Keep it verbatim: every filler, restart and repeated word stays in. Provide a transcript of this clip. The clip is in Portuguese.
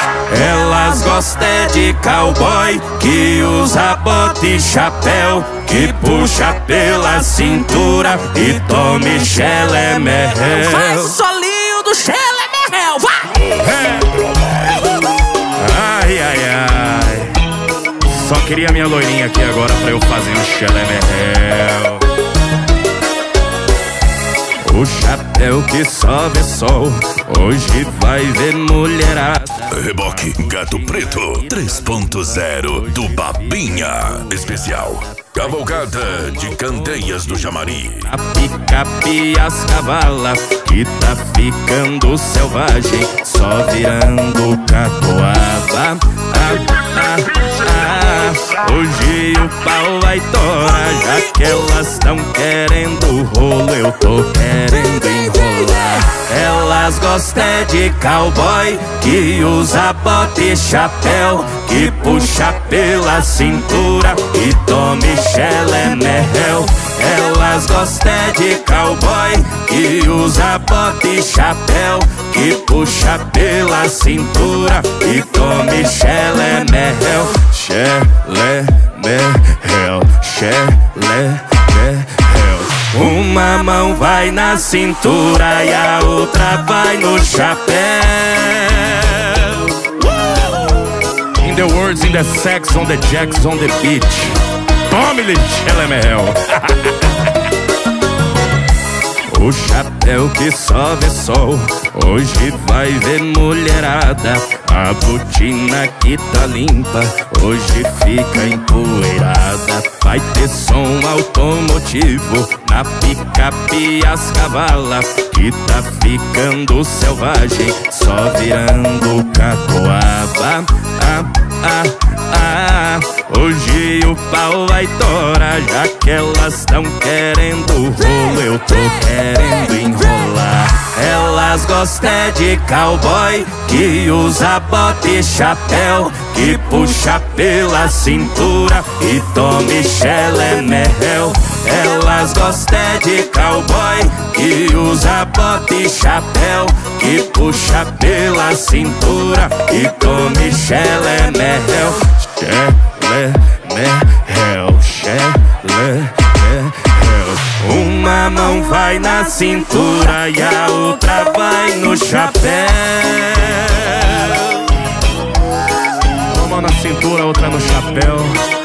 Elas gostam é de cowboy que usa bota e chapéu, que puxa pela cintura e tome chelemerréu. Faz o solinho do chelemerréu, vai! É. Ai, ai, ai. Só queria minha loirinha aqui agora pra eu fazer um chelemerréu. O chapéu que só vê sol, hoje vai ver mulherada. Reboque Gato Preto três ponto zero do Babinha. Especial Cavalgada de Candeias do Jamari. A picape e as cavalas que tá ficando selvagem, só virando catoaba. Ah, ah, ah. Hoje o pau vai torar, já que elas tão querendo rolo, eu tô querendo enrolar. Elas gostam é de cowboy que usa bota e chapéu, que puxa pela cintura e tome chelemerréu. Elas gostam é de cowboy que usa bota e chapéu, que puxa pela cintura e tome chelemerréu. Chelemerréu, chelemerréu. Uma mão vai na cintura e a outra vai no chapéu. In the words, in the sex, on the jacks, on the beach. Tome-lhe chelemerréu. O chapéu que só vê sol, hoje vai ver mulherada. A botina que tá limpa, hoje fica empoeirada. Vai ter som automotivo na picape e as cavalas, que tá ficando selvagem, só virando catoaba. Ah, ah, ah. Hoje o pau vai torar, já que elas tão querendo rolo, eu tô querendo enrolar. Elas gostam é de cowboy que usa bota e chapéu, que puxa pela cintura e tome chelemerréu. Elas gostam é de cowboy que usa bota e chapéu, que puxa pela cintura e tome chelemerréu. Chelemerréu, chelemerréu. Uma mão vai na cintura e a outra vai no chapéu. Uma mão na cintura, outra no chapéu.